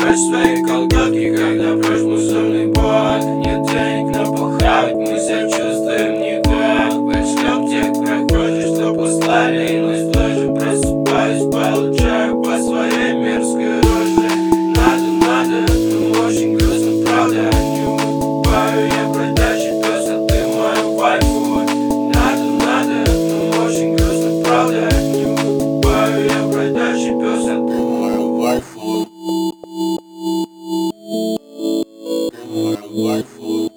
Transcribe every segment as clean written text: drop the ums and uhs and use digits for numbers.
прочь свои колготки, когда прочь мусорный бак. Нет денег на похавать, мы себя чувствуем никак. Пошлем тех проходишь, что послали, но тоже просыпаюсь, получаю по своей мерзкой роже. Надо, но очень грустно, правда. Не выкупаю я бродячий пес, а ты мою вайфу. Надо, но очень грустно, правда. Не выкупаю я бродячий пес, а ты мою вайфу. Waifu.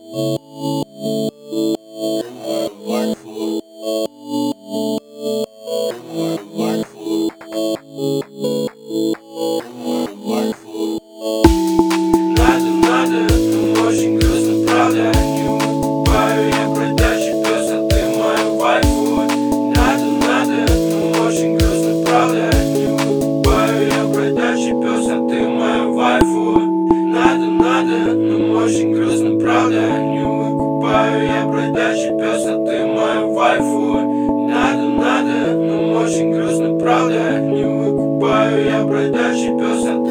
Надо, но очень грустно, правда. Не выкупаю я бродячий пес, а ты мою вайфу. Надо, но очень грустно, правда. Не выкупаю я бродячий пес, а ты мою вайфу. Надо, но очень грустно, правда. Не выкупаю я бродячий пес, а ты мою вайфу. Надо, но очень грустно, правда. Не выкупаю я бродячий пес, а